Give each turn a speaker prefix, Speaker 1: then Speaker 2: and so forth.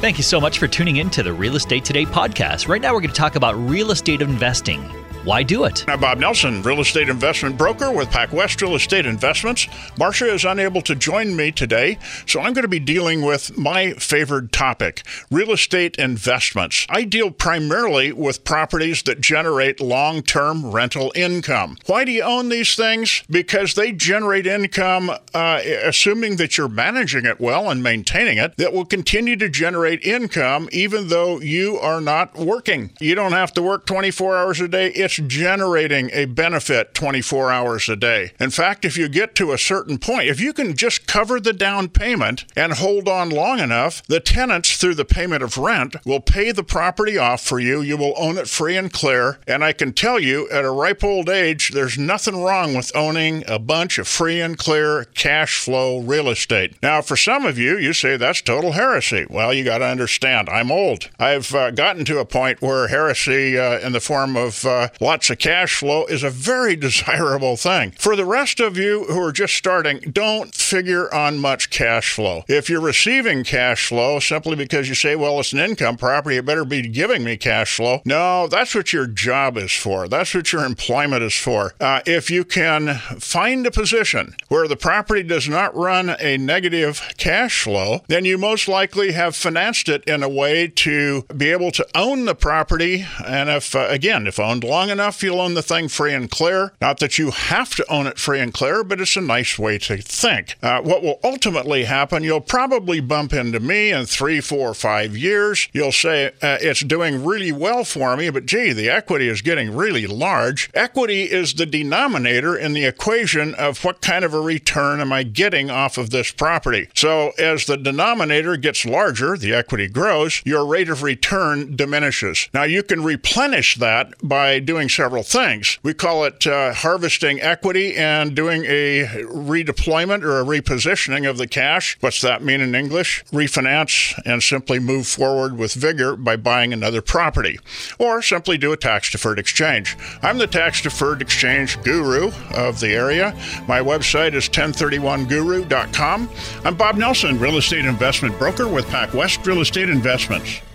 Speaker 1: Thank you so much for tuning in to the Real Estate Today podcast. Right now, we're going to talk about real estate investing. Why do it?
Speaker 2: I'm Bob Nelson, real estate investment broker with PacWest Real Estate Investments. Marcia is unable to join me today, so I'm going to be dealing with my favored topic, real estate investments. I deal primarily with properties that generate long-term rental income. Why do you own these things? Because they generate income, assuming that you're managing it well and maintaining it, that will continue to generate income even though you are not working. You don't have to work 24 hours a day. It's generating a benefit 24 hours a day. In fact, if you get to a certain point, if you can just cover the down payment and hold on long enough, the tenants, through the payment of rent, will pay the property off for you. You will own it free and clear. And I can tell you, at a ripe old age, there's nothing wrong with owning a bunch of free and clear cash flow real estate. Now, for some of you, you say that's total heresy. Well, you got to understand, I'm old. I've gotten to a point where heresy in the form of lots of cash flow is a very desirable thing. For the rest of you who are just starting, don't figure on much cash flow. If you're receiving cash flow simply because you say, well, it's an income property, it better be giving me cash flow. No, that's what your job is for. That's what your employment is for. If you can find a position where the property does not run a negative cash flow, then you most likely have financed it in a way to be able to own the property. And if owned long enough, you'll own the thing free and clear. Not that you have to own it free and clear, but it's a nice way to think. What will ultimately happen, you'll probably bump into me in 3, 4, 5 years. You'll say, it's doing really well for me, but gee, the equity is getting really large. Equity is the denominator in the equation of what kind of a return am I getting off of this property. So as the denominator gets larger, the equity grows, your rate of return diminishes. Now you can replenish that by doing several things. We call it harvesting equity and doing a redeployment or a repositioning of the cash. What's that mean in English? Refinance and simply move forward with vigor by buying another property. Or simply do a tax-deferred exchange. I'm the tax-deferred exchange guru of the area. My website is 1031guru.com. I'm Bob Nelson, real estate investment broker with PacWest Real Estate Investments.